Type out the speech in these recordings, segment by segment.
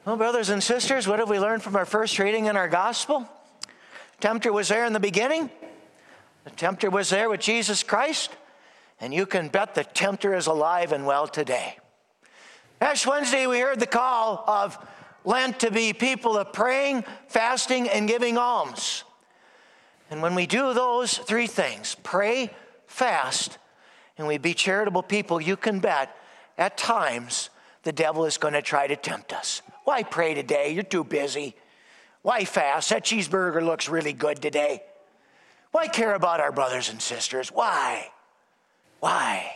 Well, brothers and sisters, what have we learned from our first reading in our gospel? Tempter was there in the beginning. The tempter was there with Jesus Christ. And you can bet the tempter is alive and well today. Ash Wednesday, we heard the call of Lent to be people of praying, fasting, and giving alms. And when we do those three things, pray, fast, and we be charitable people, you can bet at times the devil is going to try to tempt us. Why pray today? You're too busy. Why fast? That cheeseburger looks really good today. Why care about our brothers and sisters? Why? Why?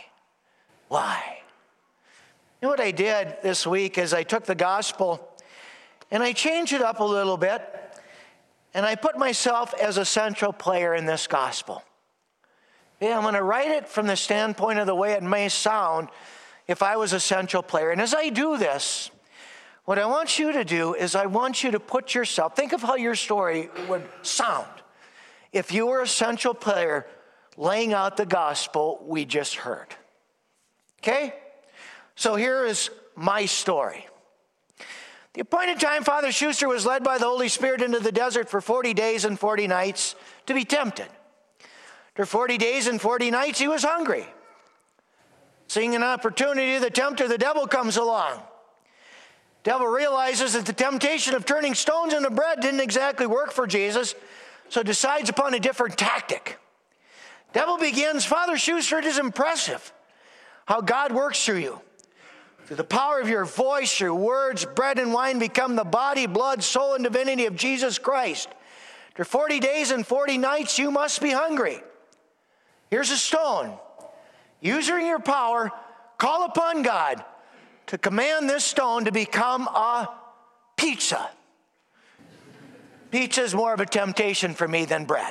You know what I did this week is I took the gospel and I changed it up a little bit, and I put myself as a central player in this gospel. Yeah, I'm going to write it from the standpoint of the way it may sound if I was a central player. And as I do this, what I want you to do is I want you to put yourself, think of how your story would sound if you were a central player laying out the gospel we just heard. Okay? So here is my story. The appointed time, Father Schuster was led by the Holy Spirit into the desert for 40 days and 40 nights to be tempted. After 40 days and 40 nights, he was hungry. Seeing an opportunity, the tempter, the devil, comes along. Devil realizes that the temptation of turning stones into bread didn't exactly work for Jesus, so decides upon a different tactic. Devil begins, Father Schuster, it is impressive how God works through you. Through the power of your voice, your words, bread and wine become the body, blood, soul, and divinity of Jesus Christ. After 40 days and 40 nights, you must be hungry. Here's a stone. Using your power, call upon God to command this stone to become a pizza. Pizza is more of a temptation for me than bread.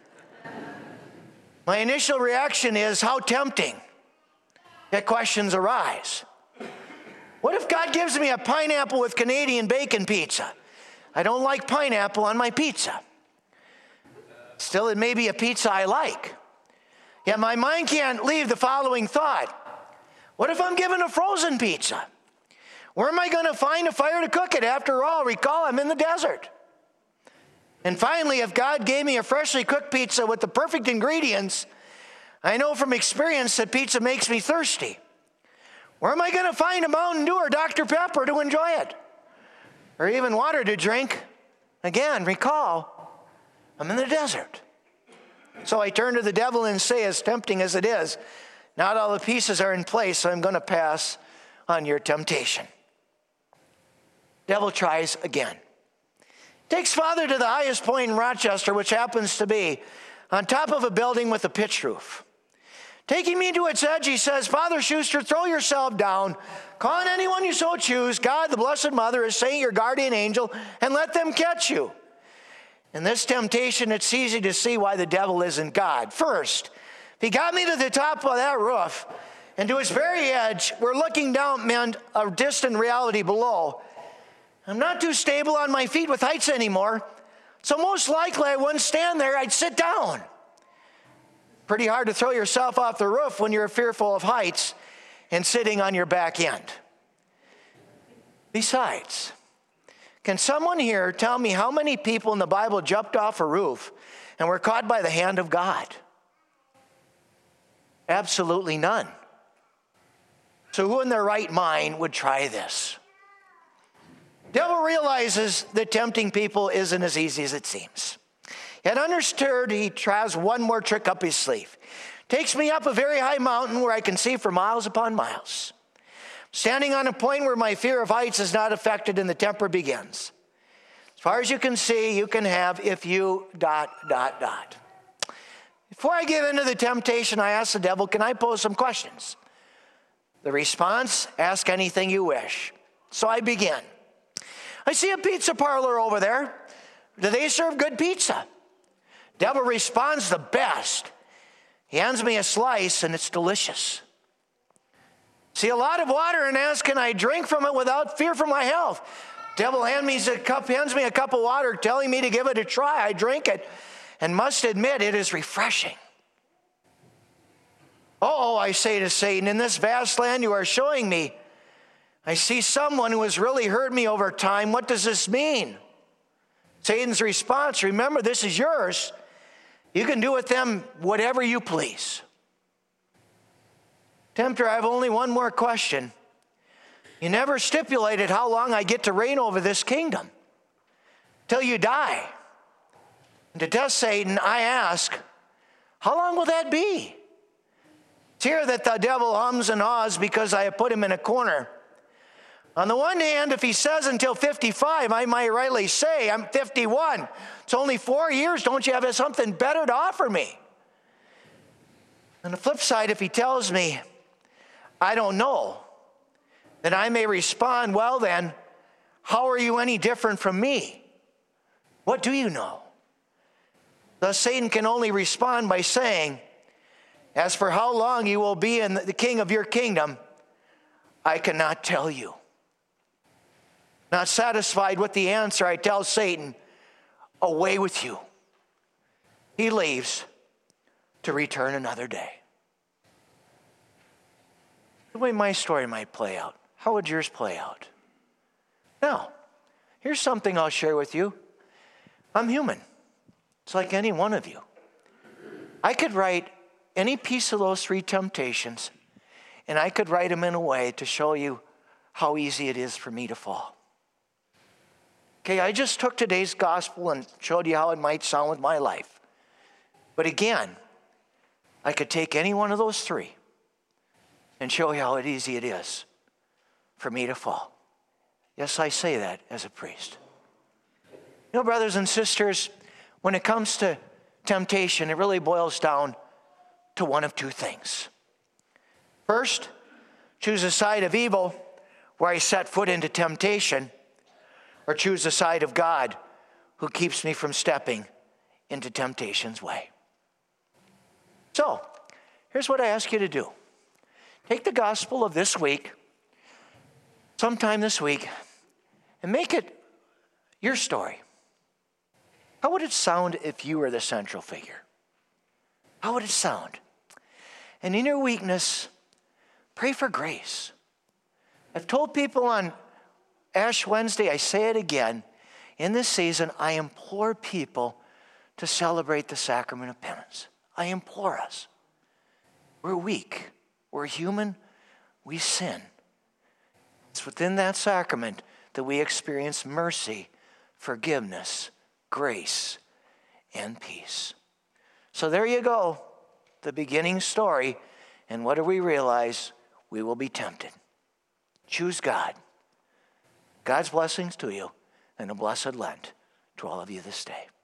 My initial reaction is, how tempting? Yet questions arise. What if God gives me a pineapple with Canadian bacon pizza? I don't like pineapple on my pizza. Still, it may be a pizza I like. Yet my mind can't leave the following thought. What if I'm given a frozen pizza? Where am I going to find a fire to cook it? After all, recall, I'm in the desert. And finally, if God gave me a freshly cooked pizza with the perfect ingredients, I know from experience that pizza makes me thirsty. Where am I going to find a Mountain Dew or Dr. Pepper to enjoy it? Or even water to drink? Again, recall, I'm in the desert. So I turn to the devil and say, as tempting as it is, not all the pieces are in place, so I'm going to pass on your temptation. Devil tries again. Takes Father to the highest point in Rochester, which happens to be on top of a building with a pitched roof. Taking me to its edge, he says, Father Schuster, throw yourself down, call on anyone you so choose, God, the Blessed Mother, his saint, your guardian angel, and let them catch you. In this temptation, it's easy to see why the devil isn't God. First, if he got me to the top of that roof and to its very edge, where looking down meant a distant reality below. I'm not too stable on my feet with heights anymore, so most likely I wouldn't stand there, I'd sit down. Pretty hard to throw yourself off the roof when you're fearful of heights and sitting on your back end. Besides, can someone here tell me how many people in the Bible jumped off a roof and were caught by the hand of God? Absolutely none. So who in their right mind would try this? Devil realizes that tempting people isn't as easy as it seems. Yet understood, he tries one more trick up his sleeve. Takes me up a very high mountain where I can see for miles upon miles. Standing on a point where my fear of heights is not affected and the temper begins. As far as you can see, you can have if you ... Before I get into the temptation, I ask the devil, can I pose some questions? The response, ask anything you wish. So I begin. I see a pizza parlor over there. Do they serve good pizza? Devil responds the best. He hands me a slice and it's delicious. See a lot of water and asks, can I drink from it without fear for my health? Devil hands me a cup of water telling me to give it a try. I drink it and must admit it is refreshing. Oh, I say to Satan, in this vast land you are showing me I see someone who has really hurt me over time. What does this mean? Satan's response, remember, this is yours. You can do with them whatever you please. Tempter, I have only one more question. You never stipulated how long I get to reign over this kingdom. Till you die. And to test Satan, I ask, how long will that be? It's here that the devil hums and haws because I have put him in a corner. On the one hand, if he says until 55, I might rightly say, I'm 51. It's only 4 years. Don't you have something better to offer me? On the flip side, if he tells me, I don't know, then I may respond, well then, how are you any different from me? What do you know? Thus Satan can only respond by saying, as for how long you will be in the king of your kingdom, I cannot tell you. Not satisfied with the answer, I tell Satan, away with you. He leaves to return another day. The way my story might play out, how would yours play out? Now, here's something I'll share with you. I'm human. It's like any one of you. I could write any piece of those 3 temptations, and I could write them in a way to show you how easy it is for me to fall. Okay, I just took today's gospel and showed you how it might sound with my life. But again, I could take any one of those 3 and show you how easy it is for me to fall. Yes, I say that as a priest. You know, brothers and sisters, when it comes to temptation, it really boils down to one of 2 things. First, choose the side of evil where I set foot into temptation, or choose the side of God who keeps me from stepping into temptation's way. So, here's what I ask you to do. Take the gospel of this week, sometime this week, and make it your story. How would it sound if you were the central figure? How would it sound? And in your weakness, pray for grace. I've told people on Ash Wednesday, I say it again, in this season, I implore people to celebrate the sacrament of penance. I implore us. We're weak. We're human. We sin. It's within that sacrament that we experience mercy, forgiveness, grace, and peace. So there you go, the beginning story. And what do we realize? We will be tempted. Choose God. God's blessings to you, and a blessed Lent to all of you this day.